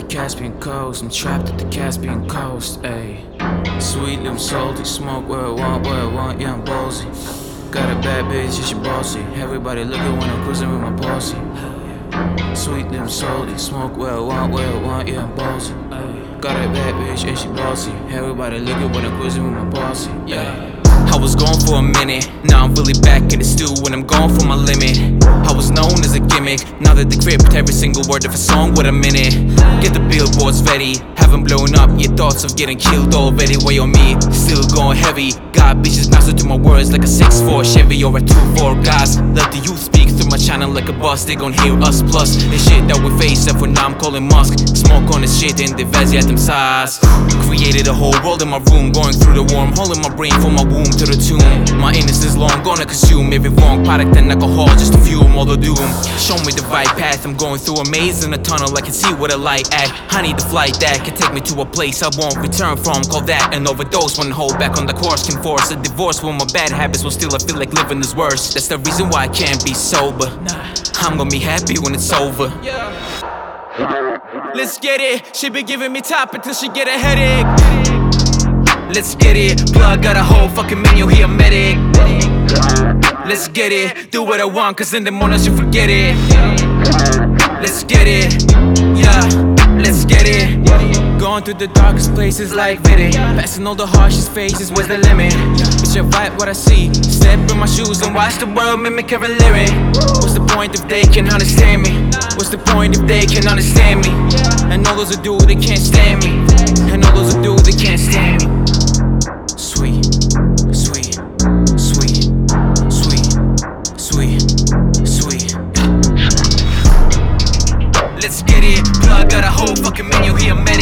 Caspian coast, I'm trapped at the Caspian coast, ayy. Sweet, I'm salty, smoke where I want, yeah, I'm ballsy. Got a bad bitch, yeah, she bossy. Everybody looking when I'm cruising with my posse. Sweet, I'm salty, smoke where I want, yeah, I'm ballsy. Got a bad bitch, yeah, she bossy. Everybody looking when I'm cruising with my posse, yeah. I was gone for a minute, now I'm really back in the stew when I'm gone for my limit. I was known as a gimmick, now that they crypt every single word of a song with a minute. Get the billboards ready, haven't blown up, your thoughts of getting killed already. Way on me, still going heavy. Got bitches master to my words like a 6'4 Chevy or a 2'4 Guys, let the youth speak through my channel like a bus. They gon' hear us plus the shit that we face, except for now I'm calling Musk. Smoke on this shit in the Vazzy at them size. Created a whole world in my room, going through the wormhole in my brain from my womb to the tomb. My innocence long gonna consume every wrong product and alcohol just to fuel all the doom. Show me the right path, I'm going through a maze in a tunnel. I can see where the light at. I need the flight that can take me to a place I won't return from. Call that an overdose. When hold back on the course can force a divorce. When my bad habits will still I feel like living is worse. That's the reason why I can't be sober. I'm gonna be happy when it's over. Let's get it. She be giving me top until she get a headache. Let's get it. Blood got a whole fucking menu, he a medic. Let's get it. Do what I want, cause in the morning she'll forget it. Let's get it. Yeah, let's get it. Going through the darkest places like Viddy. Passing all the harshest phases, where's the limit? Bitch, I write what I see. Step in my shoes and watch the world mimic every lyric. What's the point if they can understand me? What's the point if they can understand me? And all those who do, they can't stand me. And all those who do, they can't stand me. Sweet, sweet, sweet, sweet, sweet, sweet. Let's get it. Blood got a whole fucking menu, he a man.